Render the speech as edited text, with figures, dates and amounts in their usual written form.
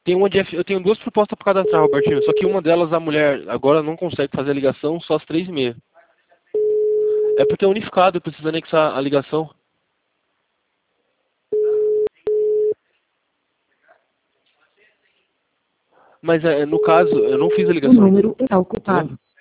Tem uma de eu tenho duas propostas para cadastrar, Robertinho. Só que uma delas, a mulher agora não consegue fazer a ligação só às 3h30. É porque é unificado, eu preciso anexar a ligação. Mas no caso, eu não fiz a O ligação ainda. número está ocupado. Entendeu?